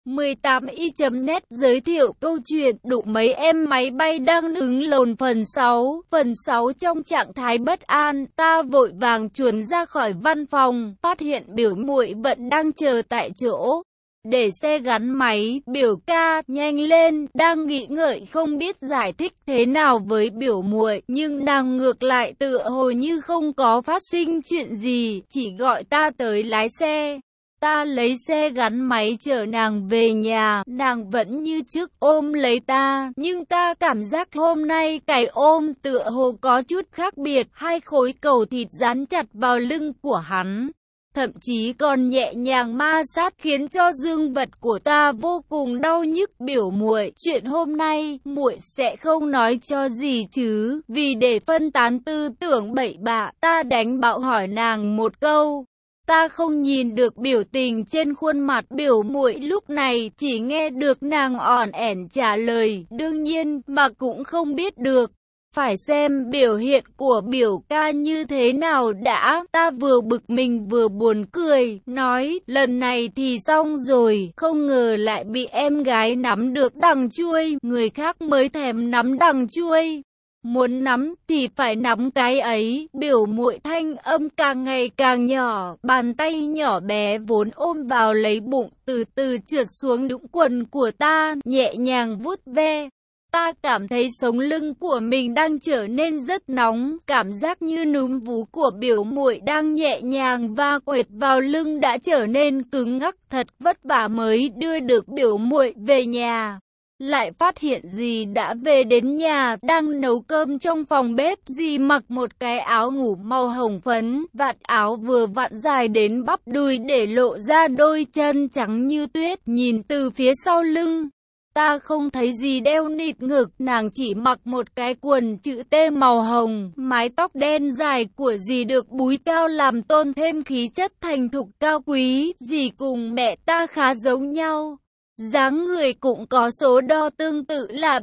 18i.net giới thiệu câu chuyện đụng mấy em máy bay đang đứng lồn phần 6. Phần 6 trong trạng thái bất an, ta vội vàng chuồn ra khỏi văn phòng, phát hiện biểu muội vẫn đang chờ tại chỗ. Để xe gắn máy, biểu ca, nhanh lên, đang nghĩ ngợi không biết giải thích thế nào với biểu muội, nhưng nàng ngược lại tựa hồ như không có phát sinh chuyện gì, chỉ gọi ta tới lái xe. Ta lấy xe gắn máy chở nàng về nhà, nàng vẫn như trước ôm lấy ta, nhưng ta cảm giác hôm nay cái ôm tựa hồ có chút khác biệt, hai khối cầu thịt dán chặt vào lưng của hắn. Thậm chí còn nhẹ nhàng ma sát khiến cho dương vật của ta vô cùng đau nhức. Biểu muội, chuyện hôm nay muội sẽ không nói cho gì chứ? Vì để phân tán tư tưởng bậy bạ, ta đánh bạo hỏi nàng một câu. Ta không nhìn được biểu tình trên khuôn mặt biểu muội lúc này, chỉ nghe được nàng ỏn ẻn trả lời, đương nhiên, mà cũng không biết được. Phải xem biểu hiện của biểu ca như thế nào đã. Ta vừa bực mình vừa buồn cười, nói, lần này thì xong rồi, không ngờ lại bị em gái nắm được đằng chuôi, người khác mới thèm nắm đằng chuôi. Muốn nắm thì phải nắm cái ấy. Biểu muội thanh âm càng ngày càng nhỏ, bàn tay nhỏ bé vốn ôm vào lấy bụng từ từ trượt xuống đũng quần của ta, nhẹ nhàng vuốt ve. Ta cảm thấy sống lưng của mình đang trở nên rất nóng, cảm giác như núm vú của biểu muội đang nhẹ nhàng va quệt vào lưng đã trở nên cứng ngắc, thật vất vả mới đưa được biểu muội về nhà. Lại phát hiện dì đã về đến nhà, đang nấu cơm trong phòng bếp. Dì mặc một cái áo ngủ màu hồng phấn, vạt áo vừa vặn dài đến bắp đùi để lộ ra đôi chân trắng như tuyết, nhìn từ phía sau lưng. Ta không thấy gì đeo nịt ngực, nàng chỉ mặc một cái quần chữ T màu hồng, mái tóc đen dài của dì được búi cao làm tôn thêm khí chất thành thục cao quý. Dì cùng mẹ ta khá giống nhau. Dáng người cũng có số đo tương tự là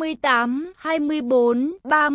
38, 24,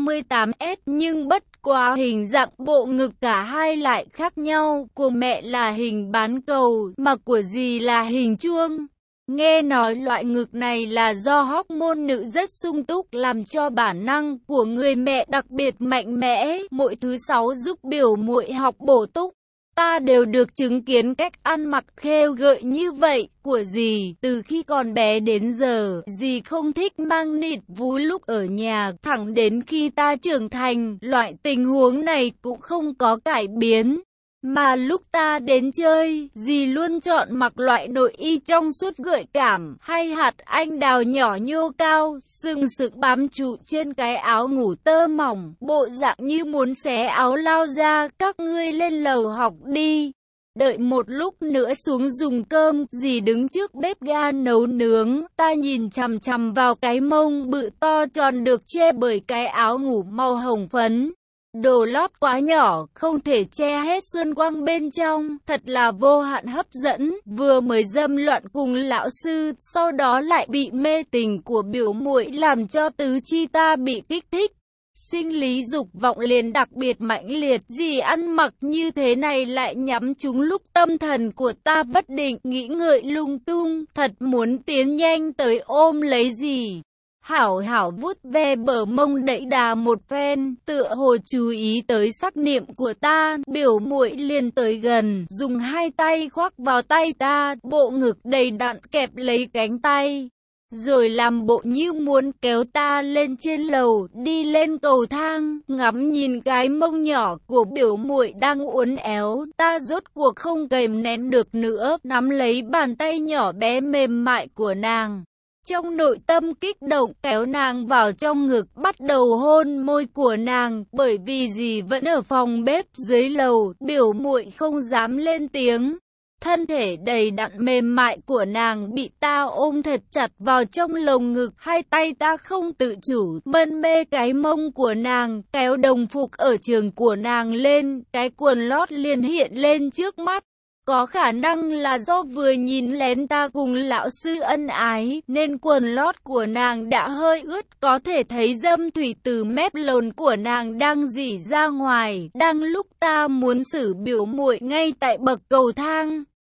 38S, nhưng bất quá hình dạng bộ ngực cả hai lại khác nhau. Của mẹ là hình bán cầu, mà của dì là hình chuông. Nghe nói loại ngực này là do hormone nữ rất sung túc làm cho bản năng của người mẹ đặc biệt mạnh mẽ. Mỗi thứ 6 giúp biểu muội học bổ túc. Ta đều được chứng kiến cách ăn mặc khêu gợi như vậy của dì. Từ khi còn bé đến giờ, dì không thích mang nịt vú lúc ở nhà. Thẳng đến khi ta trưởng thành, loại tình huống này cũng không có cải biến. Mà lúc ta đến chơi, dì luôn chọn mặc loại nội y trong suốt gợi cảm, hay hạt anh đào nhỏ nhô cao, sừng sững bám trụ trên cái áo ngủ tơ mỏng, bộ dạng như muốn xé áo lao ra. Các ngươi lên lầu học đi. Đợi một lúc nữa xuống dùng cơm, dì đứng trước bếp ga nấu nướng. Ta nhìn chằm chằm vào cái mông bự to tròn được che bởi cái áo ngủ màu hồng phấn. Đồ lót quá nhỏ, không thể che hết xuân quang bên trong, thật là vô hạn hấp dẫn. Vừa mới dâm loạn cùng lão sư, sau đó lại bị mê tình của biểu muội làm cho tứ chi ta bị kích thích. Sinh lý dục vọng liền đặc biệt mãnh liệt. Dì ăn mặc như thế này lại nhắm trúng lúc tâm thần của ta bất định, nghĩ ngợi lung tung, thật muốn tiến nhanh tới ôm lấy dì. Hảo hảo vuốt ve bờ mông đẫy đà một phen, tựa hồ chú ý tới sắc niệm của ta. Biểu muội liền tới gần, dùng hai tay khoác vào tay ta, bộ ngực đầy đặn kẹp lấy cánh tay, rồi làm bộ như muốn kéo ta lên trên lầu. Đi lên cầu thang, ngắm nhìn cái mông nhỏ của biểu muội đang uốn éo, ta rốt cuộc không kìm nén được nữa, nắm lấy bàn tay nhỏ bé mềm mại của nàng. Trong nội tâm kích động, kéo nàng vào trong ngực, bắt đầu hôn môi của nàng. Bởi vì dì vẫn ở phòng bếp dưới lầu, biểu muội không dám lên tiếng. Thân thể đầy đặn mềm mại của nàng bị ta ôm thật chặt vào trong lồng ngực. Hai tay ta không tự chủ mân mê cái mông của nàng, kéo đồng phục ở trường của nàng lên, cái quần lót liền hiện lên trước mắt. Có khả năng là do vừa nhìn lén ta cùng lão sư ân ái, nên quần lót của nàng đã hơi ướt, có thể thấy dâm thủy từ mép lồn của nàng đang rỉ ra ngoài. Đang lúc ta muốn xử biểu muội ngay tại bậc cầu thang,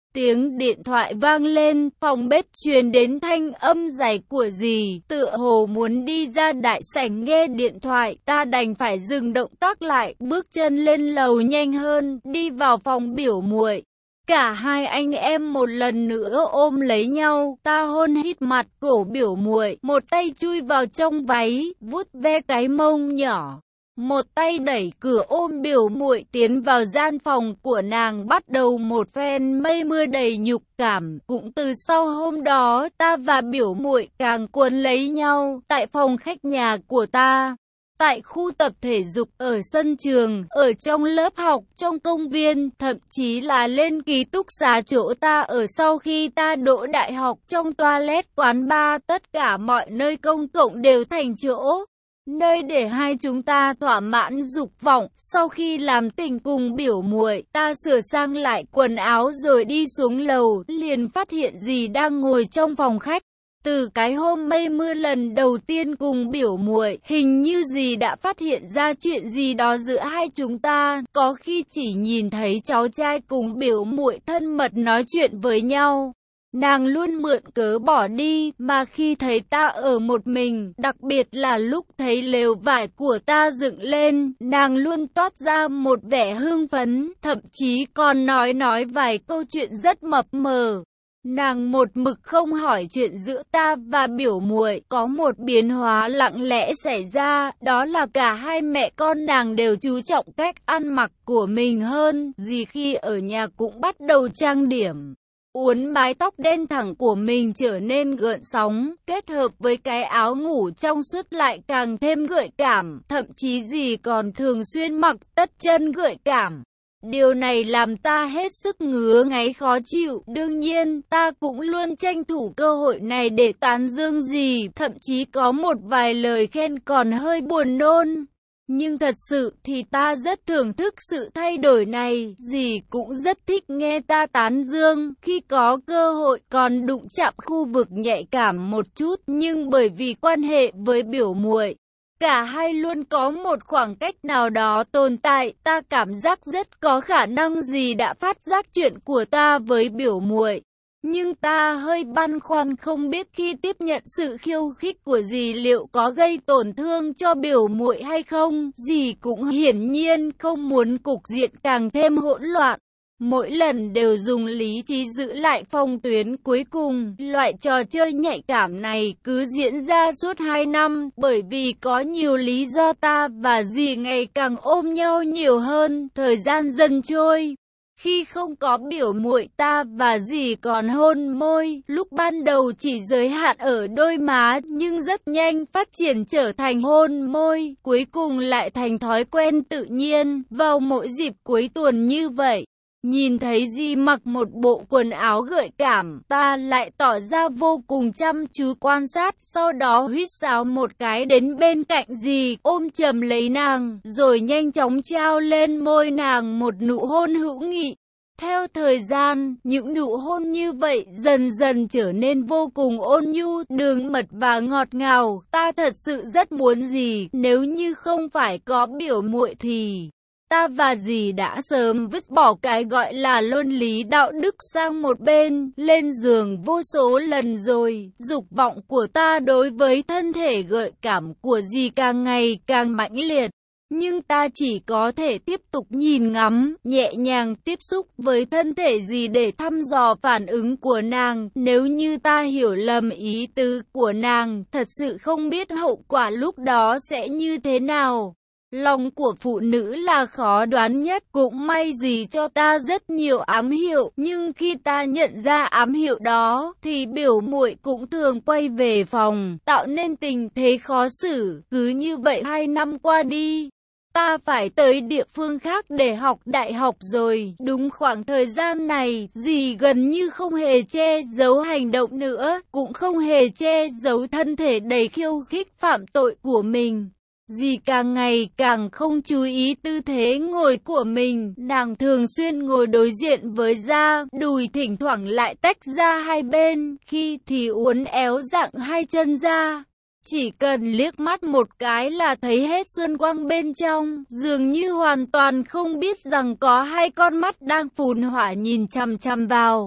Tiếng điện thoại vang lên, phòng bếp truyền đến thanh âm dày của dì, tựa hồ muốn đi ra đại sảnh nghe điện thoại, ta đành phải dừng động tác lại, bước chân lên lầu nhanh hơn, đi vào phòng biểu muội. Cả hai anh em một lần nữa ôm lấy nhau, ta hôn hít mặt cổ biểu muội, một tay chui vào trong váy, vuốt ve cái mông nhỏ. Một tay đẩy cửa ôm biểu muội tiến vào gian phòng của nàng, bắt đầu một phen mây mưa đầy nhục cảm. Cũng từ sau hôm đó, ta và biểu muội càng quấn lấy nhau, tại phòng khách nhà của ta, tại khu tập thể dục, ở sân trường, ở trong lớp học, trong công viên, thậm chí là lên ký túc xá chỗ ta ở sau khi ta đỗ đại học, trong toilet, quán bar, tất cả mọi nơi công cộng đều thành chỗ nơi để hai chúng ta thỏa mãn dục vọng. Sau khi làm tình cùng biểu muội, ta sửa sang lại quần áo rồi đi xuống lầu, liền phát hiện dì đang ngồi trong phòng khách. Từ cái hôm mây mưa lần đầu tiên cùng biểu muội, hình như dì đã phát hiện ra chuyện gì đó giữa hai chúng ta, có khi chỉ nhìn thấy cháu trai cùng biểu muội thân mật nói chuyện với nhau, nàng luôn mượn cớ bỏ đi, mà khi thấy ta ở một mình, đặc biệt là lúc thấy lều vải của ta dựng lên, nàng luôn toát ra một vẻ hưng phấn, thậm chí còn nói vài câu chuyện rất mập mờ. Nàng một mực không hỏi chuyện giữa ta và biểu muội. Có một biến hóa lặng lẽ xảy ra, đó là cả hai mẹ con nàng đều chú trọng cách ăn mặc của mình hơn. Dì khi ở nhà cũng bắt đầu trang điểm, uốn mái tóc đen thẳng của mình trở nên gợn sóng, kết hợp với cái áo ngủ trong suốt lại càng thêm gợi cảm. Thậm chí dì còn thường xuyên mặc tất chân gợi cảm. Điều này làm ta hết sức ngứa ngáy khó chịu. Đương nhiên, ta cũng luôn tranh thủ cơ hội này để tán dương dì, thậm chí có một vài lời khen còn hơi buồn nôn. Nhưng thật sự thì ta rất thưởng thức sự thay đổi này, dì cũng rất thích nghe ta tán dương, khi có cơ hội còn đụng chạm khu vực nhạy cảm một chút, nhưng bởi vì quan hệ với biểu muội, cả hai luôn có một khoảng cách nào đó tồn tại, ta cảm giác rất có khả năng dì đã phát giác chuyện của ta với biểu muội. Nhưng ta hơi băn khoăn không biết khi tiếp nhận sự khiêu khích của dì liệu có gây tổn thương cho biểu muội hay không. Dì cũng hiển nhiên không muốn cục diện càng thêm hỗn loạn. Mỗi lần đều dùng lý trí giữ lại phong tuyến, cuối cùng loại trò chơi nhạy cảm này cứ diễn ra suốt 2 năm, bởi vì có nhiều lý do ta và dì ngày càng ôm nhau nhiều hơn, thời gian dần trôi. Khi không có biểu muội, ta và dì còn hôn môi, lúc ban đầu chỉ giới hạn ở đôi má, nhưng rất nhanh phát triển trở thành hôn môi, cuối cùng lại thành thói quen tự nhiên, vào mỗi dịp cuối tuần như vậy. Nhìn thấy dì mặc một bộ quần áo gợi cảm, ta lại tỏ ra vô cùng chăm chú quan sát, sau đó huýt sáo một cái đến bên cạnh dì, ôm chầm lấy nàng, rồi nhanh chóng trao lên môi nàng một nụ hôn hữu nghị. Theo thời gian, những nụ hôn như vậy dần dần trở nên vô cùng ôn nhu, đường mật và ngọt ngào. Ta thật sự rất muốn dì, nếu như không phải có biểu muội thì ta và dì đã sớm vứt bỏ cái gọi là luân lý đạo đức sang một bên, lên giường vô số lần rồi. Dục vọng của ta đối với thân thể gợi cảm của dì càng ngày càng mãnh liệt. Nhưng ta chỉ có thể tiếp tục nhìn ngắm, nhẹ nhàng tiếp xúc với thân thể dì để thăm dò phản ứng của nàng. Nếu như ta hiểu lầm ý tứ của nàng, thật sự không biết hậu quả lúc đó sẽ như thế nào. Lòng của phụ nữ là khó đoán nhất, cũng may dì cho ta rất nhiều ám hiệu, nhưng khi ta nhận ra ám hiệu đó, thì biểu muội cũng thường quay về phòng, tạo nên tình thế khó xử. Cứ như vậy 2 năm qua đi, ta phải tới địa phương khác để học đại học rồi. Đúng khoảng thời gian này, dì gần như không hề che giấu hành động nữa, cũng không hề che giấu thân thể đầy khiêu khích phạm tội của mình. Dì càng ngày càng không chú ý tư thế ngồi của mình, nàng thường xuyên ngồi đối diện với da, đùi thỉnh thoảng lại tách ra hai bên, khi thì uốn éo dạng hai chân ra. Chỉ cần liếc mắt một cái là thấy hết xuân quang bên trong, dường như hoàn toàn không biết rằng có hai con mắt đang phun hỏa nhìn chằm chằm vào.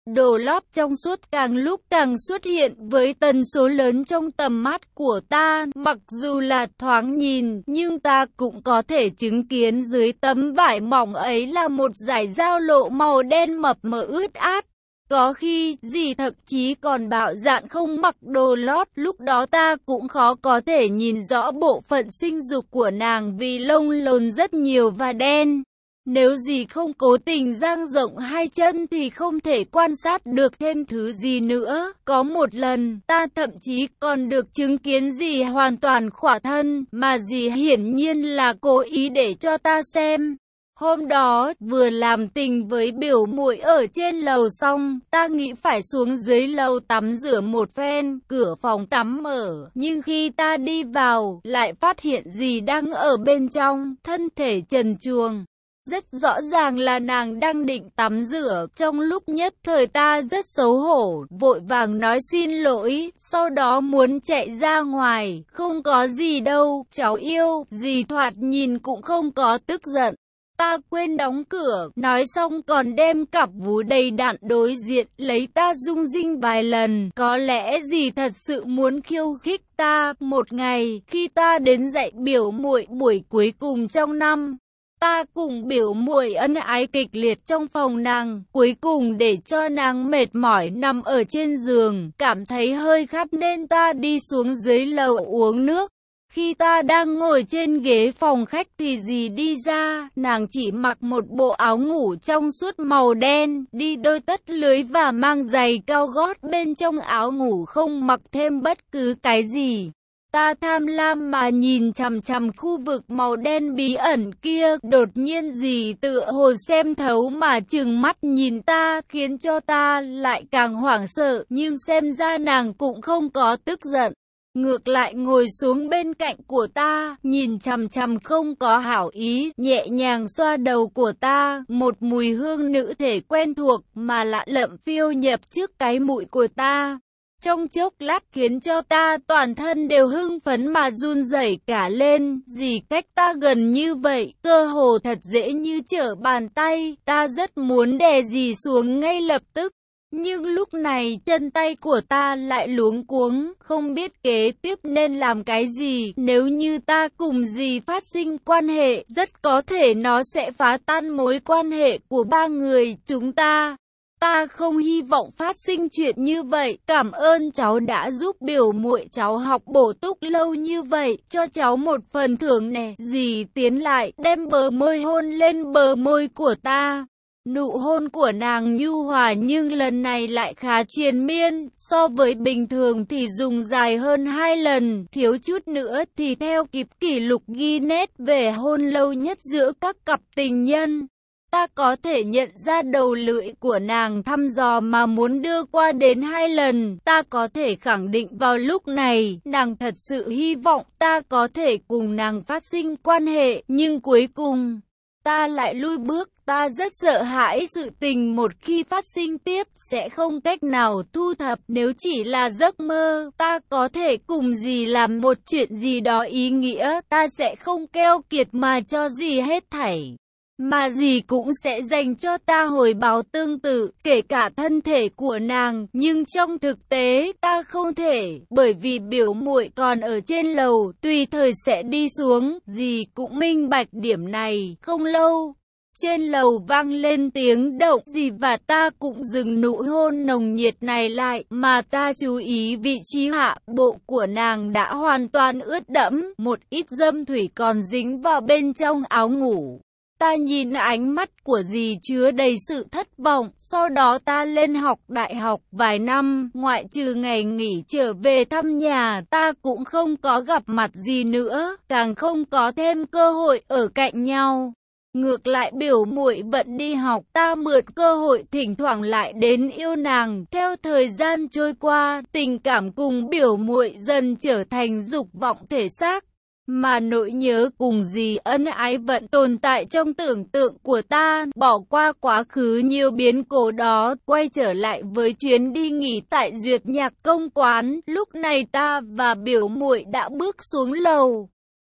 Đồ lót trong suốt càng lúc càng xuất hiện với tần số lớn trong tầm mắt của ta, mặc dù là thoáng nhìn, nhưng ta cũng có thể chứng kiến dưới tấm vải mỏng ấy là một dải dao lộ màu đen mập mờ ướt át. Có khi, dì thậm chí còn bạo dạn không mặc đồ lót, lúc đó ta cũng khó có thể nhìn rõ bộ phận sinh dục của nàng vì lông lồn rất nhiều và đen. Nếu dì không cố tình dang rộng hai chân thì không thể quan sát được thêm thứ gì nữa. Có một lần, ta thậm chí còn được chứng kiến dì hoàn toàn khỏa thân, mà dì hiển nhiên là cố ý để cho ta xem. Hôm đó, vừa làm tình với biểu muội ở trên lầu xong, ta nghĩ phải xuống dưới lầu tắm rửa một phen, cửa phòng tắm mở, nhưng khi ta đi vào, lại phát hiện dì đang ở bên trong, thân thể trần truồng. Rất rõ ràng là nàng đang định tắm rửa, trong lúc nhất thời ta rất xấu hổ, vội vàng nói xin lỗi, sau đó muốn chạy ra ngoài, không có gì đâu, cháu yêu, dì thoạt nhìn cũng không có tức giận. Ta quên đóng cửa, nói xong còn đem cặp vú đầy đặn đối diện, lấy ta rung rinh vài lần, có lẽ dì thật sự muốn khiêu khích ta. Một ngày, khi ta đến dạy biểu muội buổi cuối cùng trong năm, ta cùng biểu muội ân ái kịch liệt trong phòng nàng, cuối cùng để cho nàng mệt mỏi nằm ở trên giường, cảm thấy hơi khát nên ta đi xuống dưới lầu uống nước. Khi ta đang ngồi trên ghế phòng khách thì dì đi ra, nàng chỉ mặc một bộ áo ngủ trong suốt màu đen, đi đôi tất lưới và mang giày cao gót, bên trong áo ngủ không mặc thêm bất cứ cái gì. Ta tham lam mà nhìn chằm chằm khu vực màu đen bí ẩn kia, đột nhiên dì tựa hồ xem thấu mà trừng mắt nhìn ta, khiến cho ta lại càng hoảng sợ, nhưng xem ra nàng cũng không có tức giận. Ngược lại ngồi xuống bên cạnh của ta, nhìn chằm chằm không có hảo ý, nhẹ nhàng xoa đầu của ta, một mùi hương nữ thể quen thuộc mà lạ lẫm phiêu nhập trước cái mũi của ta. Trong chốc lát khiến cho ta toàn thân đều hưng phấn mà run rẩy cả lên, dì cách ta gần như vậy, cơ hồ thật dễ như trở bàn tay, ta rất muốn đè dì xuống ngay lập tức. Nhưng lúc này chân tay của ta lại luống cuống, không biết kế tiếp nên làm cái gì. Nếu như ta cùng dì phát sinh quan hệ, rất có thể nó sẽ phá tan mối quan hệ của ba người chúng ta. Ta không hy vọng phát sinh chuyện như vậy. Cảm ơn cháu đã giúp biểu muội cháu học bổ túc lâu như vậy. Cho cháu một phần thưởng nè. Dì tiến lại, đem bờ môi hôn lên bờ môi của ta. Nụ hôn của nàng nhu hòa nhưng lần này lại khá triền miên, so với bình thường thì dùng dài hơn 2 lần, thiếu chút nữa thì theo kịp kỷ lục Guinness về hôn lâu nhất giữa các cặp tình nhân. Ta có thể nhận ra đầu lưỡi của nàng thăm dò mà muốn đưa qua đến 2 lần, ta có thể khẳng định vào lúc này, nàng thật sự hy vọng ta có thể cùng nàng phát sinh quan hệ, nhưng cuối cùng ta lại lui bước. Ta rất sợ hãi sự tình một khi phát sinh tiếp sẽ không cách nào thu thập. Nếu chỉ là giấc mơ, ta có thể cùng dì làm một chuyện gì đó ý nghĩa, ta sẽ không keo kiệt mà cho dì hết thảy, mà dì cũng sẽ dành cho ta hồi báo tương tự, kể cả thân thể của nàng. Nhưng trong thực tế ta không thể, bởi vì biểu muội còn ở trên lầu, tùy thời sẽ đi xuống. Dì cũng minh bạch điểm này. Không lâu, trên lầu vang lên tiếng động, dì và ta cũng dừng nụ hôn nồng nhiệt này lại, mà ta chú ý vị trí hạ bộ của nàng đã hoàn toàn ướt đẫm, một ít dâm thủy còn dính vào bên trong áo ngủ. Ta nhìn ánh mắt của dì chứa đầy sự thất vọng. Sau đó ta lên học đại học vài năm, ngoại trừ ngày nghỉ trở về thăm nhà, ta cũng không có gặp mặt gì nữa, càng không có thêm cơ hội ở cạnh nhau. Ngược lại biểu muội bận đi học, ta mượn cơ hội thỉnh thoảng lại đến yêu nàng. Theo thời gian trôi qua, tình cảm cùng biểu muội dần trở thành dục vọng thể xác, mà nỗi nhớ cùng dì ân ái vẫn tồn tại trong tưởng tượng của ta. Bỏ qua quá khứ nhiều biến cố đó, quay trở lại với chuyến đi nghỉ tại Duyệt Nhạc Công Quán. Lúc này ta và biểu muội đã bước xuống lầu.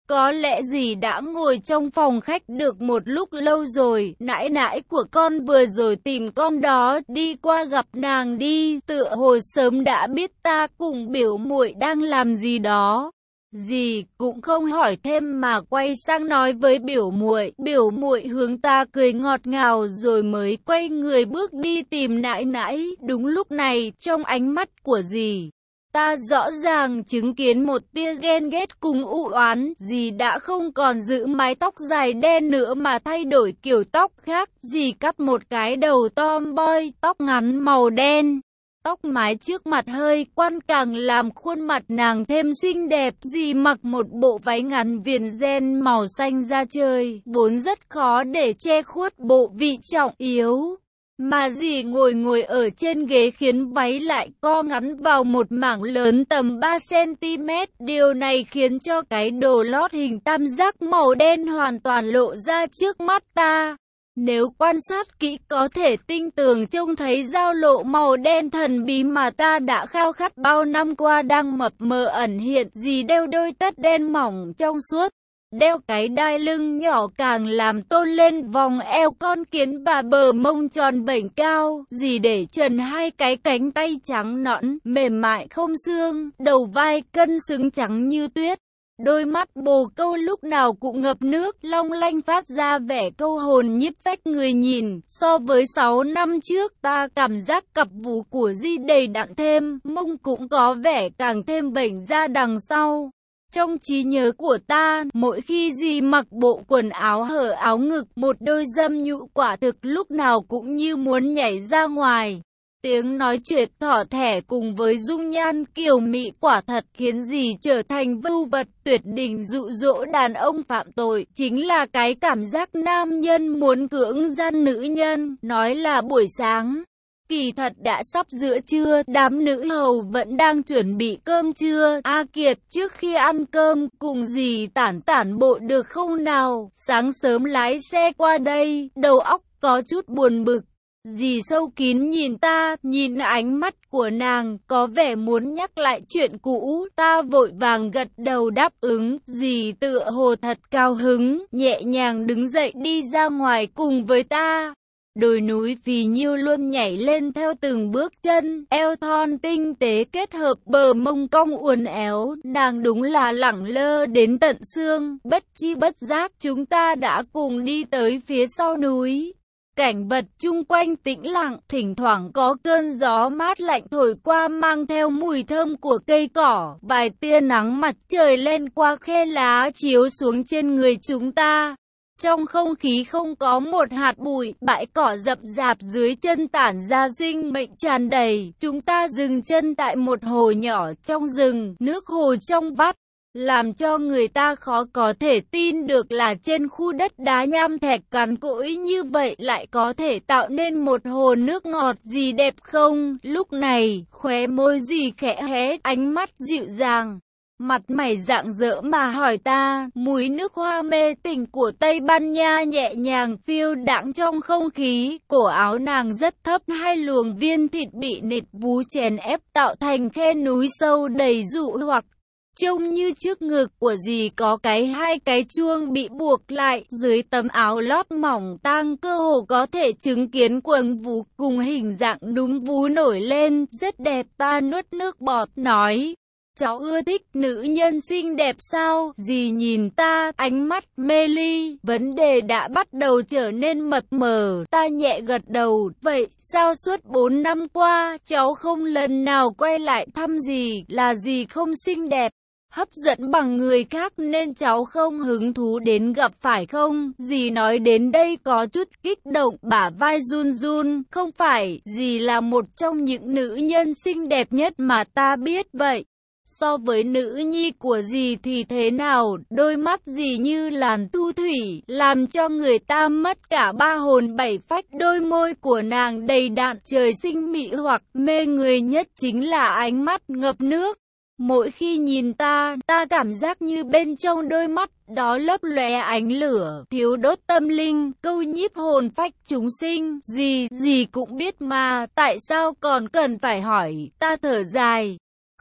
Có lẽ dì đã ngồi trong phòng khách được một lúc lâu rồi, nãi nãi của con vừa rồi tìm con đó, đi qua gặp nàng đi, tựa hồ sớm đã biết ta cùng biểu muội đang làm gì đó. Dì cũng không hỏi thêm mà quay sang nói với biểu muội hướng ta cười ngọt ngào rồi mới quay người bước đi tìm nãi nãi. Đúng lúc này, trong ánh mắt của dì, ta rõ ràng chứng kiến một tia ghen ghét cùng u oán. Dì đã không còn giữ mái tóc dài đen nữa mà thay đổi kiểu tóc khác. Dì cắt một cái đầu tomboy, tóc ngắn màu đen. Tóc mái trước mặt hơi quăn càng làm khuôn mặt nàng thêm xinh đẹp. Dì mặc một bộ váy ngắn viền ren màu xanh da trời, vốn rất khó để che khuất bộ vị trọng yếu. Mà dì ngồi ở trên ghế khiến váy lại co ngắn vào một mảng lớn tầm 3 cm. Điều này khiến cho cái đồ lót hình tam giác màu đen hoàn toàn lộ ra trước mắt ta. Nếu quan sát kỹ có thể tinh tường trông thấy giao lộ màu đen thần bí mà ta đã khao khát bao năm qua đang mập mờ ẩn hiện. Dì đeo đôi tất đen mỏng trong suốt, đeo cái đai lưng nhỏ càng làm tôn lên vòng eo con kiến và bờ mông tròn vểnh cao. Dì để trần hai cái cánh tay trắng nõn, mềm mại không xương, đầu vai cân xứng trắng như tuyết. Đôi mắt bồ câu lúc nào cũng ngập nước, long lanh phát ra vẻ câu hồn nhiếp phách người nhìn. So với 6 năm trước, ta cảm giác cặp vú của Di đầy đặn thêm, mông cũng có vẻ càng thêm vểnh ra đằng sau. Trong trí nhớ của ta, mỗi khi Di mặc bộ quần áo hở áo ngực, một đôi dâm nhũ quả thực lúc nào cũng như muốn nhảy ra ngoài. Tiếng nói chuyện thỏ thẻ cùng với dung nhan kiều mị quả thật khiến dì trở thành vưu vật tuyệt đỉnh dụ dỗ đàn ông phạm tội. Chính là cái cảm giác nam nhân muốn cưỡng gian nữ nhân. Nói là buổi sáng, kỳ thật đã sắp giữa trưa, đám nữ hầu vẫn đang chuẩn bị cơm trưa. A Kiệt trước khi ăn cơm cùng dì tản bộ được không nào? Sáng sớm lái xe qua đây, đầu óc có chút buồn bực. Dì sâu kín nhìn ta, nhìn ánh mắt của nàng, có vẻ muốn nhắc lại chuyện cũ. Ta vội vàng gật đầu đáp ứng. Dì tựa hồ thật cao hứng, nhẹ nhàng đứng dậy đi ra ngoài cùng với ta. Đồi núi phì nhiêu luôn nhảy lên theo từng bước chân, eo thon tinh tế kết hợp bờ mông cong uốn éo, nàng đúng là lẳng lơ đến tận xương. Bất chi bất giác chúng ta đã cùng đi tới phía sau núi. Cảnh vật chung quanh tĩnh lặng, thỉnh thoảng có cơn gió mát lạnh thổi qua mang theo mùi thơm của cây cỏ, vài tia nắng mặt trời len qua khe lá chiếu xuống trên người chúng ta. Trong không khí không có một hạt bụi, bãi cỏ rậm rạp dưới chân tản ra sinh mệnh tràn đầy. Chúng ta dừng chân tại một hồ nhỏ trong rừng, nước hồ trong vắt, làm cho người ta khó có thể tin được là trên khu đất đá nham thạch cằn cỗi như vậy lại có thể tạo nên một hồ nước ngọt. Gì đẹp không? Lúc này, khóe môi dì khẽ hé, ánh mắt dịu dàng, mặt mày rạng rỡ mà hỏi ta. Mùi nước hoa mê tình của Tây Ban Nha nhẹ nhàng phiêu đãng trong không khí. Cổ áo nàng rất thấp, hai luồng viên thịt bị nịt vú chèn ép tạo thành khe núi sâu đầy dụ hoặc. Trông như trước ngực của dì có hai cái chuông bị buộc lại, dưới tấm áo lót mỏng tang cơ hồ có thể chứng kiến quầng vú cùng hình dạng núm vú nổi lên, rất đẹp. Ta nuốt nước bọt nói, cháu ưa thích nữ nhân xinh đẹp sao? Dì nhìn ta, ánh mắt mê ly, vấn đề đã bắt đầu trở nên mập mờ. Ta nhẹ gật đầu, vậy sao suốt 4 năm qua, cháu không lần nào quay lại thăm dì? Là dì không xinh đẹp, hấp dẫn bằng người khác nên cháu không hứng thú đến gặp phải không? Dì nói đến đây có chút kích động, bả vai run run. Không phải, dì là một trong những nữ nhân xinh đẹp nhất mà ta biết. Vậy so với nữ nhi của dì thì thế nào? Đôi mắt dì như làn thu thủy, làm cho người ta mất cả ba hồn bảy phách. Đôi môi của nàng đầy đặn, trời sinh mị hoặc, mê người nhất chính là ánh mắt ngập nước. Mỗi khi nhìn ta cảm giác như bên trong đôi mắt đó lấp lóe ánh lửa, thiếu đốt tâm linh, câu nhiếp hồn phách chúng sinh. Dì cũng biết mà, tại sao còn cần phải hỏi? Ta thở dài.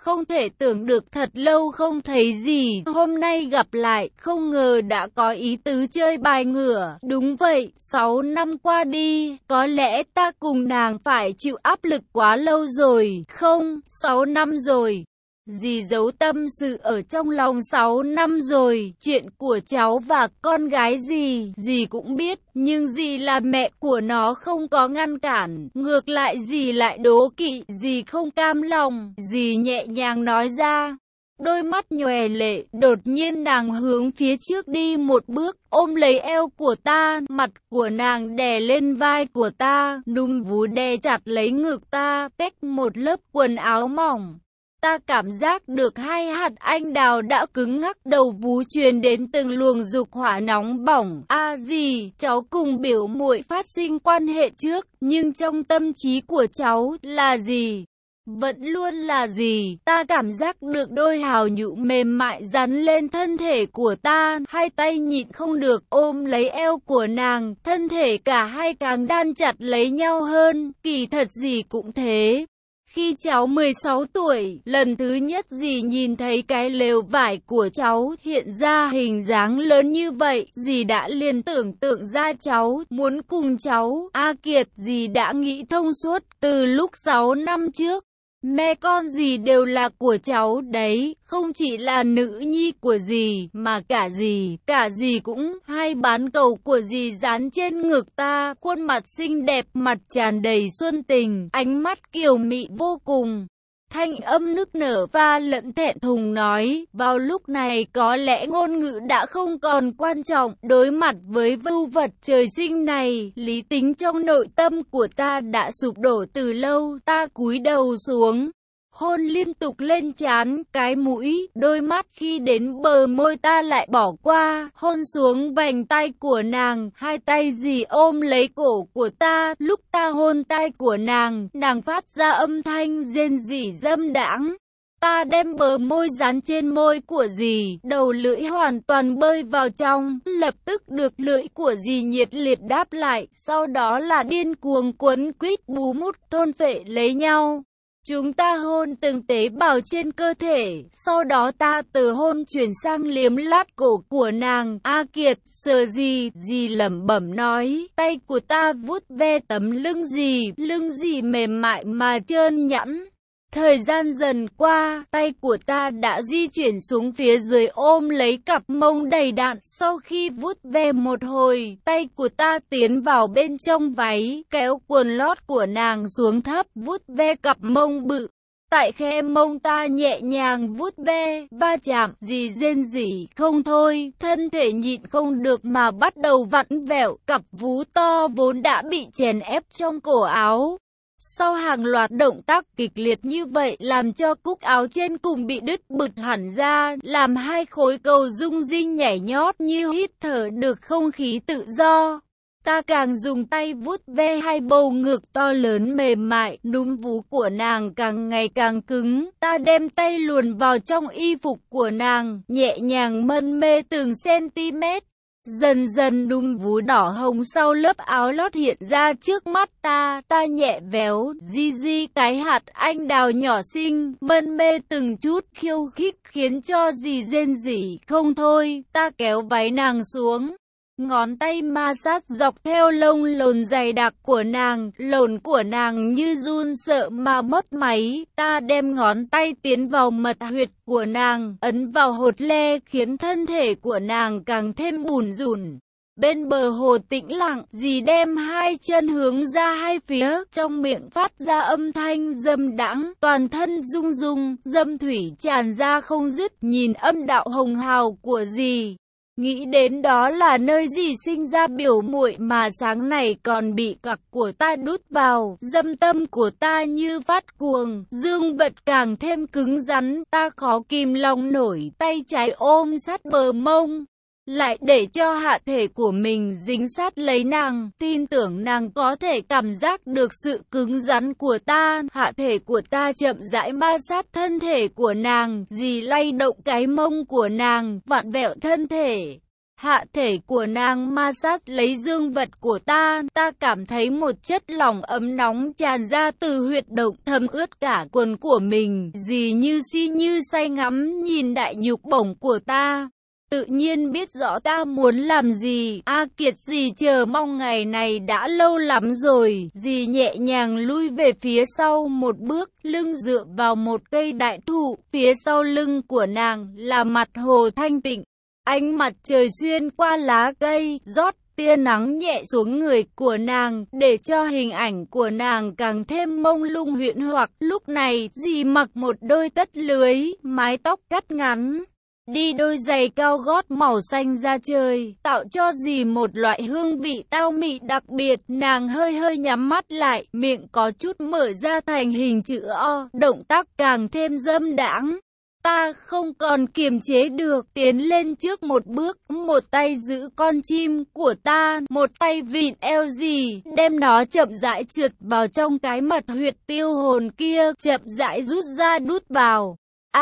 không thể tưởng được thật lâu không thấy gì, hôm nay gặp lại, không ngờ đã có ý tứ chơi bài ngửa. Đúng vậy, 6 năm qua đi, có lẽ ta cùng nàng phải chịu áp lực quá lâu rồi, không, 6 năm rồi. Dì giấu tâm sự ở trong lòng 6 năm rồi, chuyện của cháu và con gái dì cũng biết, nhưng dì là mẹ của nó không có ngăn cản, ngược lại dì lại đố kỵ, dì không cam lòng, dì nhẹ nhàng nói ra. Đôi mắt nhòe lệ, đột nhiên nàng hướng phía trước đi một bước, ôm lấy eo của ta, mặt của nàng đè lên vai của ta, núm vú đè chặt lấy ngực ta, cách một lớp quần áo mỏng. Ta cảm giác được hai hạt anh đào đã cứng ngắc đầu vú truyền đến từng luồng dục hỏa nóng bỏng. Dì, cháu cùng biểu muội phát sinh quan hệ trước, nhưng trong tâm trí của cháu là gì? Vẫn luôn là gì? Ta cảm giác được đôi hào nhũ mềm mại dán lên thân thể của ta, hai tay nhịn không được ôm lấy eo của nàng, thân thể cả hai càng đan chặt lấy nhau hơn, kỳ thật gì cũng thế. Khi cháu 16 tuổi, lần thứ nhất dì nhìn thấy cái lều vải của cháu hiện ra hình dáng lớn như vậy, dì đã liền tưởng tượng ra cháu muốn cùng cháu. Kiệt, dì đã nghĩ thông suốt từ lúc 6 năm trước. Mẹ con dì đều là của cháu đấy, không chỉ là nữ nhi của dì, mà cả dì cũng. Hai bán cầu của dì dán trên ngực ta, khuôn mặt xinh đẹp, mặt tràn đầy xuân tình, ánh mắt kiều mị vô cùng. Thanh âm nức nở và lẫn thẹn thùng nói, vào lúc này có lẽ ngôn ngữ đã không còn quan trọng, đối mặt với vưu vật trời sinh này, lý tính trong nội tâm của ta đã sụp đổ từ lâu, ta cúi đầu xuống. Hôn liên tục lên trán, cái mũi, đôi mắt, khi đến bờ môi ta lại bỏ qua, hôn xuống vành tai của nàng, hai tay dì ôm lấy cổ của ta, lúc ta hôn tai của nàng, nàng phát ra âm thanh rên rỉ dâm đãng. Ta đem bờ môi dán trên môi của dì, đầu lưỡi hoàn toàn bơi vào trong, lập tức được lưỡi của dì nhiệt liệt đáp lại, sau đó là điên cuồng quấn quýt bú mút thôn phệ lấy nhau. Chúng ta hôn từng tế bào trên cơ thể, sau đó ta từ hôn chuyển sang liếm láp cổ của nàng. Kiệt, sờ dì lẩm bẩm nói, tay của ta vuốt ve tấm lưng dì mềm mại mà trơn nhẵn. Thời gian dần qua, tay của ta đã di chuyển xuống phía dưới ôm lấy cặp mông đầy đặn. Sau khi vuốt ve một hồi, tay của ta tiến vào bên trong váy, kéo quần lót của nàng xuống thấp, vuốt ve cặp mông bự. Tại khe mông ta nhẹ nhàng vuốt ve, va chạm, dì rên rỉ không thôi, thân thể nhịn không được mà bắt đầu vặn vẹo, cặp vú to vốn đã bị chèn ép trong cổ áo. Sau hàng loạt động tác kịch liệt như vậy làm cho cúc áo trên cùng bị đứt bật hẳn ra, làm hai khối cầu rung rinh nhảy nhót như hít thở được không khí tự do. Ta càng dùng tay vuốt ve hai bầu ngực to lớn mềm mại, núm vú của nàng càng ngày càng cứng. Ta đem tay luồn vào trong y phục của nàng, nhẹ nhàng mân mê từng cm. Dần dần núm vú đỏ hồng sau lớp áo lót hiện ra trước mắt ta nhẹ véo, di cái hạt anh đào nhỏ xinh, mân mê từng chút khiêu khích khiến cho dì rên rỉ không thôi. Ta kéo váy nàng xuống, ngón tay ma sát dọc theo lông lồn dày đặc của nàng, lồn của nàng như run sợ mà mất máy. Ta đem ngón tay tiến vào mật huyệt của nàng, ấn vào hột le khiến thân thể của nàng càng thêm bủn rủn. Bên bờ hồ tĩnh lặng, dì đem hai chân hướng ra hai phía, trong miệng phát ra âm thanh dâm đãng, toàn thân rung rung, dâm thủy tràn ra không dứt. Nhìn âm đạo hồng hào của dì, nghĩ đến đó là nơi dì sinh ra biểu muội mà sáng này còn bị cặc của ta đút vào, dâm tâm của ta như phát cuồng, dương vật càng thêm cứng rắn, ta khó kìm lòng nổi, tay trái ôm sát bờ mông, lại để cho hạ thể của mình dính sát lấy nàng, tin tưởng nàng có thể cảm giác được sự cứng rắn của ta. Hạ thể của ta chậm rãi ma sát thân thể của nàng, dì lay động cái mông của nàng, vặn vẹo thân thể. Hạ thể của nàng ma sát lấy dương vật của ta cảm thấy một chất lỏng ấm nóng tràn ra từ huyệt động thấm ướt cả quần của mình, dì như si như say ngắm nhìn đại nhục bổng của ta. Tự nhiên biết rõ ta muốn làm gì. A Kiệt, dì chờ mong ngày này đã lâu lắm rồi. Dì nhẹ nhàng lui về phía sau một bước, lưng dựa vào một cây đại thụ. Phía sau lưng của nàng là mặt hồ thanh tịnh. Ánh mặt trời xuyên qua lá cây, rót tia nắng nhẹ xuống người của nàng, để cho hình ảnh của nàng càng thêm mông lung huyễn hoặc. Lúc này, dì mặc một đôi tất lưới, mái tóc cắt ngắn, đi đôi giày cao gót màu xanh da trời, tạo cho dì một loại hương vị tao mị đặc biệt. Nàng hơi hơi nhắm mắt lại, miệng có chút mở ra thành hình chữ O, động tác càng thêm dâm đãng. Ta không còn kiềm chế được, tiến lên trước một bước, một tay giữ con chim của ta, một tay vịn eo dì, đem nó chậm rãi trượt vào trong cái mật huyệt tiêu hồn kia, chậm rãi rút ra đút vào.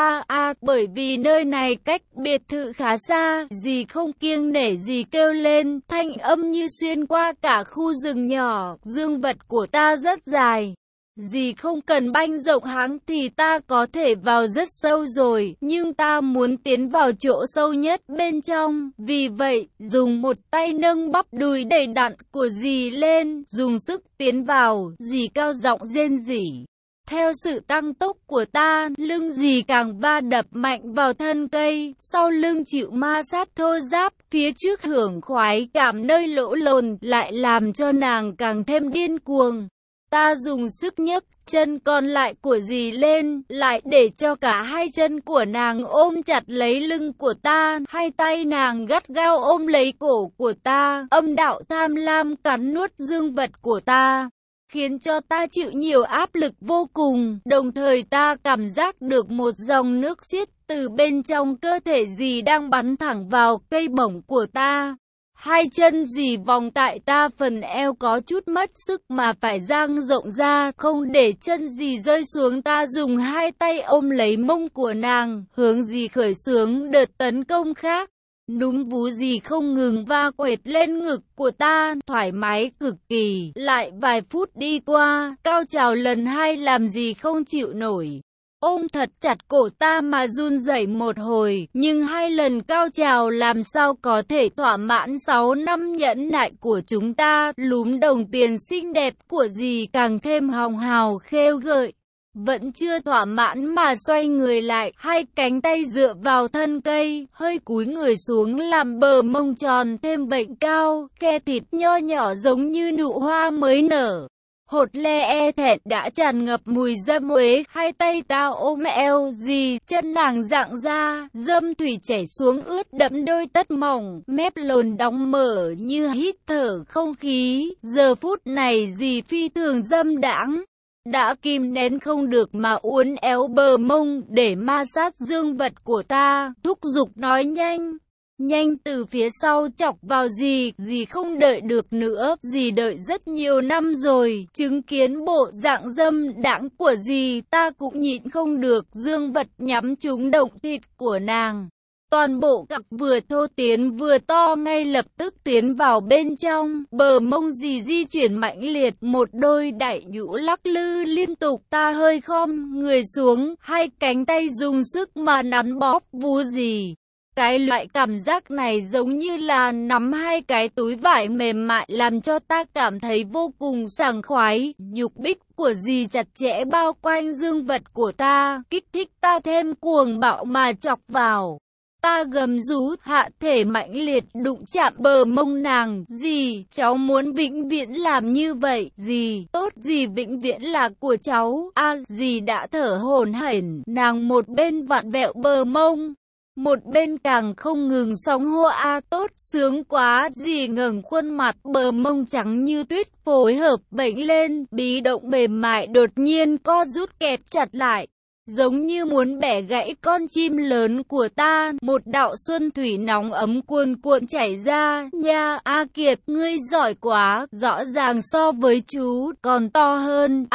Bởi vì nơi này cách biệt thự khá xa, dì không kiêng nể gì kêu lên, thanh âm như xuyên qua cả khu rừng nhỏ. Dương vật của ta rất dài, dì không cần banh rộng háng thì ta có thể vào rất sâu rồi, nhưng ta muốn tiến vào chỗ sâu nhất bên trong. Vì vậy, dùng một tay nâng bắp đùi đầy đặn của dì lên, dùng sức tiến vào. Dì cao giọng rên rỉ. Theo sự tăng tốc của ta, lưng dì càng va đập mạnh vào thân cây, sau lưng chịu ma sát thô ráp, phía trước hưởng khoái cảm nơi lỗ lồn lại làm cho nàng càng thêm điên cuồng. Ta dùng sức nhấc chân còn lại của dì lên, lại để cho cả hai chân của nàng ôm chặt lấy lưng của ta, hai tay nàng gắt gao ôm lấy cổ của ta, âm đạo tham lam cắn nuốt dương vật của ta, khiến cho ta chịu nhiều áp lực vô cùng. Đồng thời ta cảm giác được một dòng nước xiết từ bên trong cơ thể dì đang bắn thẳng vào cây bổng của ta. Hai chân dì vòng tại ta, phần eo có chút mất sức mà phải dang rộng ra, không để chân dì rơi xuống. Ta dùng hai tay ôm lấy mông của nàng, hướng dì khởi xướng đợt tấn công khác. Núm vú dì không ngừng va quệt lên ngực của ta, thoải mái cực kỳ. Lại vài phút đi qua, cao trào lần hai làm dì không chịu nổi, ôm thật chặt cổ ta mà run rẩy một hồi, nhưng hai lần cao trào làm sao có thể thỏa mãn 6 năm nhẫn nại của chúng ta. Lúm đồng tiền xinh đẹp của dì càng thêm hồng hào khêu gợi. Vẫn chưa thỏa mãn mà xoay người lại, hai cánh tay dựa vào thân cây, hơi cúi người xuống làm bờ mông tròn thêm vệnh cao, khe thịt nho nhỏ giống như nụ hoa mới nở. Hột le e thẹn đã tràn ngập mùi dâm uế, hai tay ta ôm eo dì, chân nàng rạng ra, dâm thủy chảy xuống ướt đẫm đôi tất mỏng, mép lồn đóng mở như hít thở không khí. Giờ phút này dì phi thường dâm đãng, đã kìm nén không được mà uốn éo bờ mông để ma sát dương vật của ta, thúc giục nói nhanh. Nhanh từ phía sau chọc vào dì không đợi được nữa, dì đợi rất nhiều năm rồi, chứng kiến bộ dạng dâm đãng của dì, ta cũng nhịn không được, dương vật nhắm trúng động thịt của nàng. Toàn bộ cặp vừa thô tiến vừa to ngay lập tức tiến vào bên trong, bờ mông dì di chuyển mãnh liệt, một đôi đại nhũ lắc lư liên tục. Ta hơi khom người xuống, hai cánh tay dùng sức mà nắn bóp vú dì. Cái loại cảm giác này giống như là nắm hai cái túi vải mềm mại, làm cho ta cảm thấy vô cùng sảng khoái. Nhục bích của dì chặt chẽ bao quanh dương vật của ta, kích thích ta thêm cuồng bạo mà chọc vào. Ta gầm rú, hạ thể mãnh liệt đụng chạm bờ mông nàng. Dì, cháu muốn vĩnh viễn làm như vậy. Dì, tốt, dì vĩnh viễn là của cháu. Dì đã thở hổn hển, nàng một bên vặn vẹo bờ mông, một bên càng không ngừng sóng hô tốt, sướng quá. Dì ngẩng khuôn mặt, bờ mông trắng như tuyết phối hợp vểnh lên, bí động mềm mại đột nhiên co rút kẹp chặt lại, giống như muốn bẻ gãy con chim lớn của ta. Một đạo xuân thủy nóng ấm cuồn cuộn chảy ra. Nha, A Kiệt, ngươi giỏi quá, rõ ràng so với chú còn to hơn.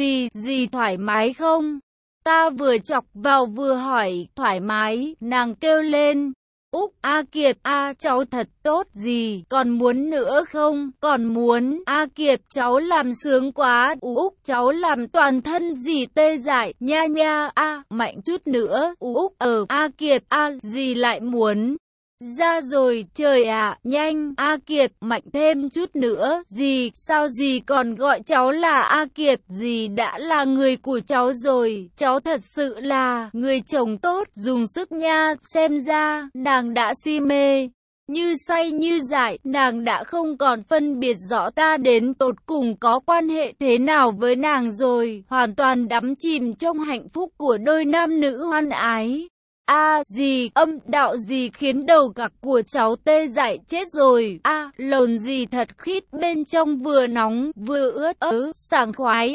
Dì thoải mái không? Ta vừa chọc vào vừa hỏi. Thoải mái, nàng kêu lên. Úc, A Kiệt, cháu thật tốt gì, còn muốn nữa không, còn muốn, A Kiệt, cháu làm sướng quá, Úc, cháu làm toàn thân gì tê dại, nha nha, mạnh chút nữa, Úc, A Kiệt, gì lại muốn. Ra rồi, trời ạ, nhanh, A Kiệt, mạnh thêm chút nữa, dì, sao dì còn gọi cháu là A Kiệt, dì đã là người của cháu rồi, cháu thật sự là người chồng tốt, dùng sức nha, xem ra, nàng đã si mê. Như say như dại, nàng đã không còn phân biệt rõ ta đến tột cùng có quan hệ thế nào với nàng rồi, hoàn toàn đắm chìm trong hạnh phúc của đôi nam nữ hoan ái. Dì, âm đạo gì khiến đầu gạc của cháu tê dại chết rồi. Lồn gì thật khít bên trong vừa nóng vừa ướt sảng khoái.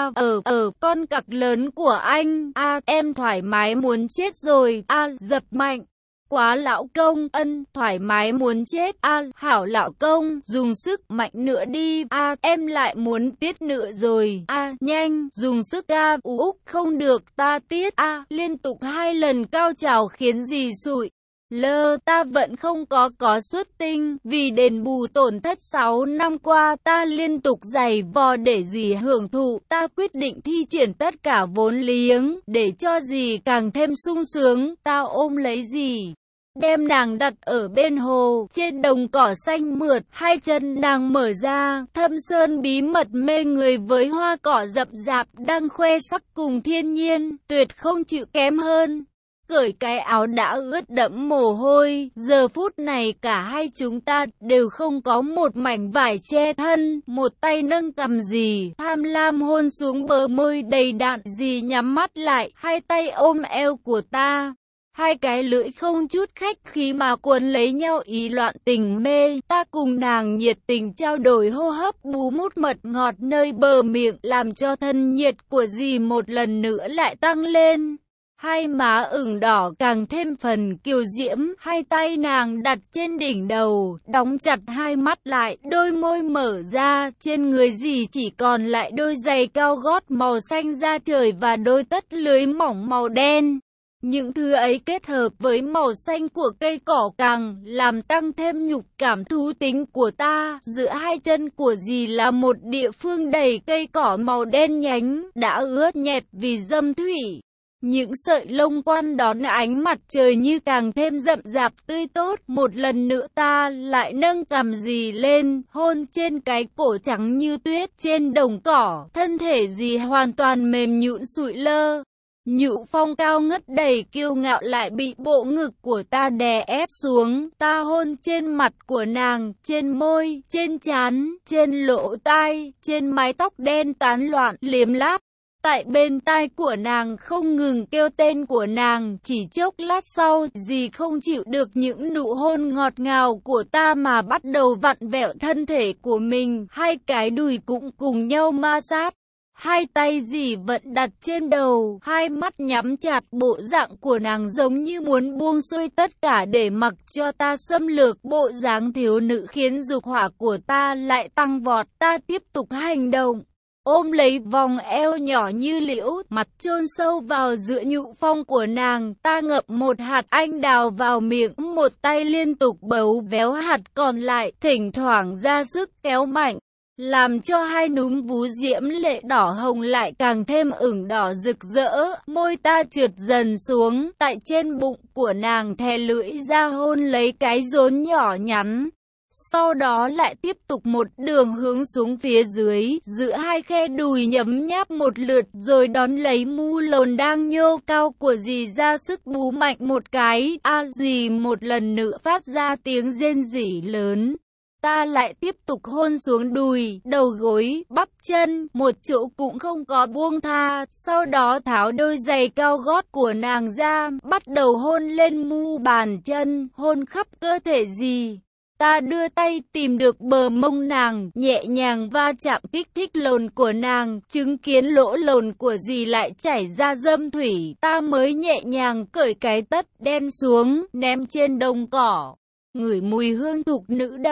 Con cặc lớn của anh. Em thoải mái muốn chết rồi. Dập mạnh. Quá lão công, thoải mái muốn chết. Hảo lão công, dùng sức mạnh nữa đi. Em lại muốn tiết nữa rồi. Nhanh, dùng sức. Úc, không được, ta tiết. Liên tục 2 lần cao trào khiến dì sụi lơ. Ta vẫn không có xuất tinh, vì đền bù tổn thất 6 năm qua ta liên tục giày vò để dì hưởng thụ. Ta quyết định thi triển tất cả vốn liếng để cho dì càng thêm sung sướng. Ta ôm lấy dì, đem nàng đặt ở bên hồ, trên đồng cỏ xanh mượt, 2 chân nàng mở ra, thâm sơn bí mật mê người với hoa cỏ rậm rạp, đang khoe sắc cùng thiên nhiên, tuyệt không chịu kém hơn. Cởi cái áo đã ướt đẫm mồ hôi, giờ phút này cả hai chúng ta đều không có một mảnh vải che thân, một tay nâng cằm dì, tham lam hôn xuống bờ môi đầy đặn, dì nhắm mắt lại, 2 tay ôm eo của ta. 2 cái lưỡi không chút khách khí mà cuốn lấy nhau ý loạn tình mê. Ta cùng nàng nhiệt tình trao đổi hô hấp bú mút mật ngọt nơi bờ miệng, làm cho thân nhiệt của dì một lần nữa lại tăng lên. 2 má ửng đỏ càng thêm phần kiều diễm, 2 tay nàng đặt trên đỉnh đầu, đóng chặt 2 mắt lại, đôi môi mở ra, trên người dì chỉ còn lại đôi giày cao gót màu xanh da trời và đôi tất lưới mỏng màu đen. Những thứ ấy kết hợp với màu xanh của cây cỏ càng làm tăng thêm nhục cảm thú tính của ta. Giữa 2 chân của dì là một địa phương đầy cây cỏ màu đen nhánh, đã ướt nhẹp vì dâm thủy. Những sợi lông quăn đón ánh mặt trời như càng thêm rậm rạp tươi tốt. Một lần nữa ta lại nâng cằm dì lên, hôn trên cái cổ trắng như tuyết trên đồng cỏ. Thân thể dì hoàn toàn mềm nhũn sụi lơ. Nhũ phong cao ngất đầy kiêu ngạo lại bị bộ ngực của ta đè ép xuống. Ta hôn trên mặt của nàng, trên môi, trên trán, trên lỗ tai, trên mái tóc đen tán loạn, liếm láp. Tại bên tai của nàng không ngừng kêu tên của nàng. Chỉ chốc lát sau, dì không chịu được những nụ hôn ngọt ngào của ta mà bắt đầu vặn vẹo thân thể của mình. 2 cái đùi cũng cùng nhau ma sát. 2 tay dì vẫn đặt trên đầu, 2 mắt nhắm chặt, bộ dạng của nàng giống như muốn buông xuôi tất cả để mặc cho ta xâm lược. Bộ dáng thiếu nữ khiến dục hỏa của ta lại tăng vọt. Ta tiếp tục hành động, ôm lấy vòng eo nhỏ như liễu, mặt chôn sâu vào giữa nhũ phong của nàng. Ta ngậm một hạt anh đào vào miệng, một tay liên tục bấu véo hạt còn lại, thỉnh thoảng ra sức kéo mạnh, làm cho 2 núm vú diễm lệ đỏ hồng lại càng thêm ửng đỏ rực rỡ. Môi ta trượt dần xuống, tại trên bụng của nàng thè lưỡi ra hôn lấy cái rốn nhỏ nhắn. Sau đó lại tiếp tục một đường hướng xuống phía dưới, giữa 2 khe đùi nhấm nháp một lượt, rồi đón lấy mu lồn đang nhô cao của dì ra sức bú mạnh một cái. Dì một lần nữa phát ra tiếng rên rỉ lớn. Ta lại tiếp tục hôn xuống đùi, đầu gối, bắp chân, một chỗ cũng không có buông tha. Sau đó tháo đôi giày cao gót của nàng ra, bắt đầu hôn lên mu bàn chân, hôn khắp cơ thể dì. Ta đưa tay tìm được bờ mông nàng, nhẹ nhàng va chạm kích thích lồn của nàng, chứng kiến lỗ lồn của dì lại chảy ra dâm thủy. Ta mới nhẹ nhàng cởi cái tất đen xuống, ném trên đồng cỏ. Ngửi mùi hương thục nữ đậm,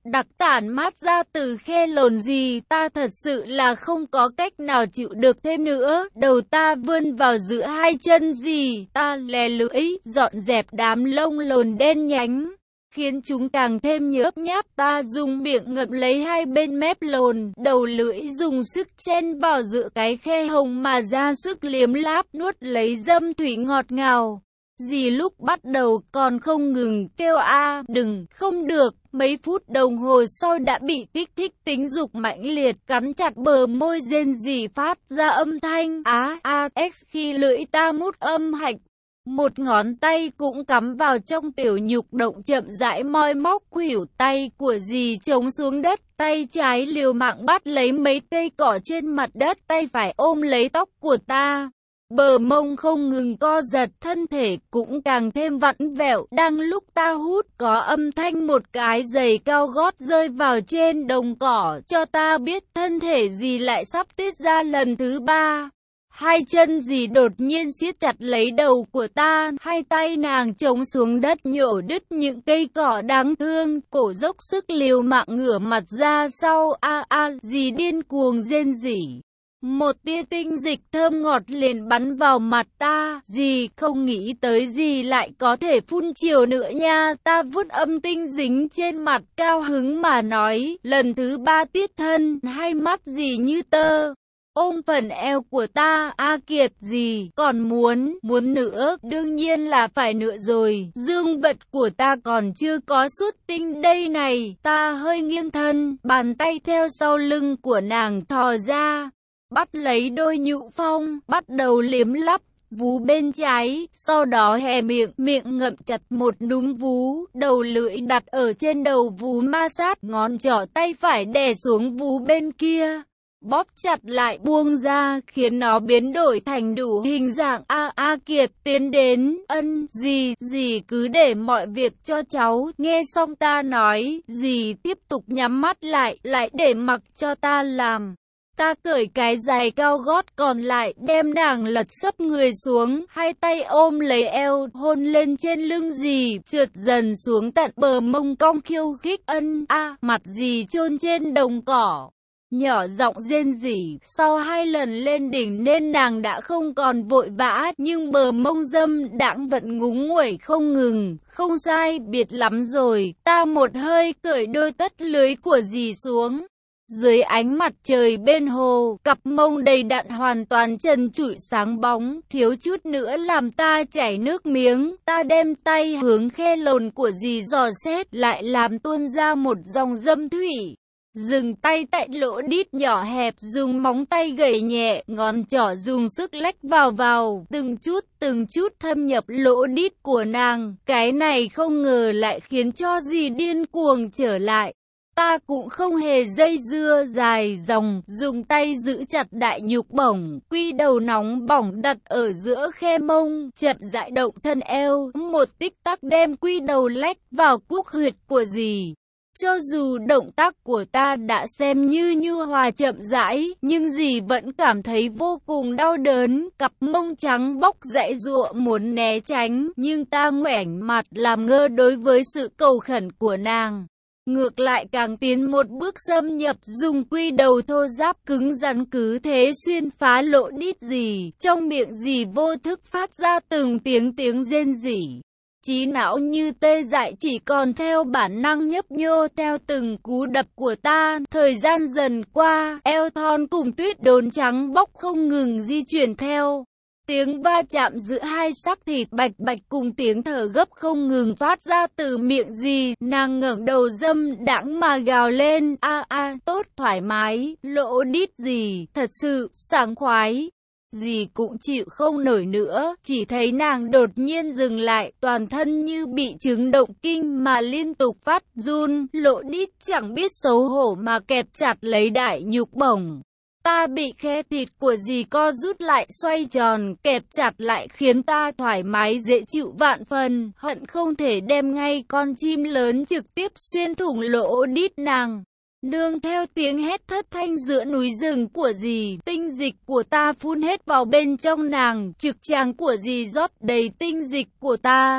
đặc tản mát ra từ khe lồn dì. Ta thật sự là không có cách nào chịu được thêm nữa. Đầu ta vươn vào giữa hai chân dì, ta lè lưỡi, dọn dẹp đám lông lồn đen nhánh, khiến chúng càng thêm nhớp nháp. Ta dùng miệng ngậm lấy hai bên mép lồn, đầu lưỡi dùng sức chen vào giữa cái khe hồng mà ra sức liếm láp, nuốt lấy dâm thủy ngọt ngào. Dì lúc bắt đầu còn không ngừng kêu a, đừng, không được. Mấy phút đồng hồ sau đã bị kích thích tính dục mãnh liệt, cắn chặt bờ môi rên rỉ phát ra âm thanh á a x khi lưỡi ta mút âm hạch. Một ngón tay cũng cắm vào trong tiểu nhục động chậm rãi moi móc khuỷu tay của dì chống xuống đất. Tay trái liều mạng bắt lấy mấy cây cỏ trên mặt đất, tay phải ôm lấy tóc của ta. Bờ mông không ngừng co giật, thân thể cũng càng thêm vặn vẹo. Đang lúc ta hút, có âm thanh một cái giày cao gót rơi vào trên đồng cỏ, cho ta biết thân thể dì lại sắp tiết ra lần thứ ba. Hai chân dì đột nhiên siết chặt lấy đầu của ta, hai tay nàng chống xuống đất nhổ đứt những cây cỏ đáng thương, cổ dốc sức liều mạng ngửa mặt ra sau, dì điên cuồng rên rỉ. Một tia tinh dịch thơm ngọt liền bắn vào mặt ta, dì không nghĩ tới dì lại có thể phun chiều nữa nha. Ta vuốt âm tinh dính trên mặt, cao hứng mà nói, lần thứ ba tiết thân, hai mắt dì như tơ ôm phần eo của ta. A Kiệt, dì còn muốn nữa, đương nhiên là phải nữa rồi, dương vật của ta còn chưa có xuất tinh đây này. Ta hơi nghiêng thân, bàn tay theo sau lưng của nàng thò ra, bắt lấy đôi nhũ phong, bắt đầu liếm lắp vú bên trái, sau đó hé miệng ngậm chặt một núm vú, đầu lưỡi đặt ở trên đầu vú ma sát, ngón trỏ tay phải đè xuống vú bên kia, bóp chặt lại buông ra, khiến nó biến đổi thành đủ hình dạng. A Kiệt tiến đến, dì cứ để mọi việc cho cháu. Nghe xong ta nói, dì tiếp tục nhắm mắt lại để mặc cho ta làm. Ta cởi cái giày cao gót còn lại, đem nàng lật sấp người xuống, hai tay ôm lấy eo, hôn lên trên lưng dì, trượt dần xuống tận bờ mông cong khiêu khích. Mặt dì chôn trên đồng cỏ, nhỏ giọng rên rỉ. Sau hai lần lên đỉnh nên nàng đã không còn vội vã, nhưng bờ mông dâm đãng vẫn ngúng nguẩy không ngừng. Không sai biệt lắm rồi. Ta một hơi cởi đôi tất lưới của dì xuống. Dưới ánh mặt trời bên hồ, cặp mông đầy đặn hoàn toàn trần trụi sáng bóng, thiếu chút nữa làm ta chảy nước miếng. Ta đem tay hướng khe lồn của dì dò xét, lại làm tuôn ra một dòng dâm thủy. Dừng tay tại lỗ đít nhỏ hẹp, dùng móng tay gẩy nhẹ, ngón trỏ dùng sức lách vào, từng chút thâm nhập lỗ đít của nàng. Cái này không ngờ lại khiến cho dì điên cuồng trở lại. Ta cũng không hề dây dưa dài dòng, dùng tay giữ chặt đại nhục bổng, quy đầu nóng bỏng đặt ở giữa khe mông, chậm rãi động thân eo, một tích tắc đem quy đầu lách vào cúc huyệt của dì. Cho dù động tác của ta đã xem như nhu hòa chậm rãi, nhưng dì vẫn cảm thấy vô cùng đau đớn, cặp mông trắng bóc giãy giụa muốn né tránh, nhưng ta ngoảnh mặt làm ngơ đối với sự cầu khẩn của nàng. Ngược lại càng tiến một bước xâm nhập, dùng quy đầu thô ráp cứng rắn cứ thế xuyên phá lỗ đít dì, trong miệng dì vô thức phát ra từng tiếng rên rỉ. Trí não như tê dại chỉ còn theo bản năng nhấp nhô theo từng cú đập của ta. Thời gian dần qua, eo thon cùng tuyết đốn trắng bóc không ngừng di chuyển theo tiếng va chạm giữa hai xác thịt bạch bạch cùng tiếng thở gấp không ngừng phát ra từ miệng dì. Nàng ngẩng đầu dâm đãng mà gào lên, tốt thoải mái, lỗ đít dì, thật sự, sảng khoái. Dì cũng chịu không nổi nữa, chỉ thấy nàng đột nhiên dừng lại, toàn thân như bị chứng động kinh mà liên tục phát run, lỗ đít chẳng biết xấu hổ mà kẹp chặt lấy đại nhục bổng. Ta bị khe thịt của dì co rút lại xoay tròn, kẹp chặt lại khiến ta thoải mái dễ chịu vạn phần, hận không thể đem ngay con chim lớn trực tiếp xuyên thủng lỗ đít nàng. Nương theo tiếng hét thất thanh giữa núi rừng của dì, tinh dịch của ta phun hết vào bên trong nàng, trực tràng của dì rót đầy tinh dịch của ta.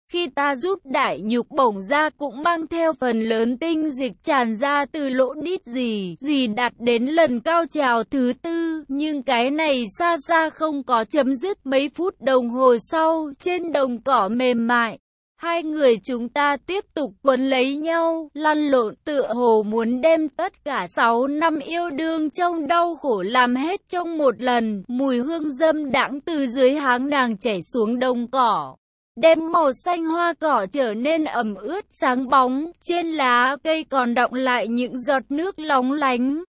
Khi ta rút đại nhục bổng ra cũng mang theo phần lớn tinh dịch tràn ra từ lỗ đít gì đạt đến lần cao trào thứ 4, nhưng cái này xa xa không có chấm dứt. Mấy phút đồng hồ sau, trên đồng cỏ mềm mại, hai người chúng ta tiếp tục quấn lấy nhau, lăn lộn, tựa hồ muốn đem tất cả 6 năm yêu đương trong đau khổ làm hết trong một lần. Mùi hương dâm đãng từ dưới háng nàng chảy xuống đồng cỏ, đem màu xanh hoa cỏ trở nên ẩm ướt sáng bóng, trên lá cây còn đọng lại những giọt nước lóng lánh.